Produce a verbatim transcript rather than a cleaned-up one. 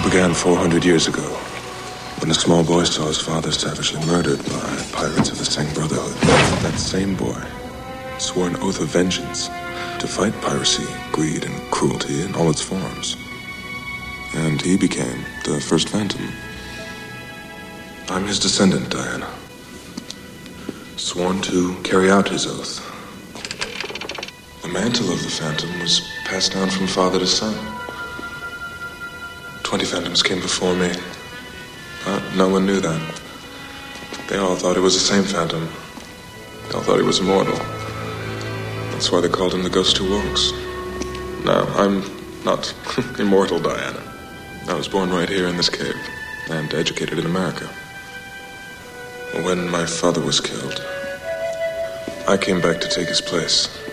all began four hundred years ago, when a small boy saw his father savagely murdered by pirates of the Sang Brotherhood. That same boy swore an oath of vengeance to fight piracy, greed, and cruelty in all its forms. And he became the first Phantom. I'm his descendant, Diana. Sworn to carry out his oath. The mantle of the Phantom was passed down from father to son. Twenty Phantoms came before me, but no one knew that. They all thought it was the same Phantom. They all thought he was immortal. That's why they called him the Ghost Who Walks. No, I'm not immortal, Diana. I was born right here in this cave and educated in America. When my father was killed, I came back to take his place.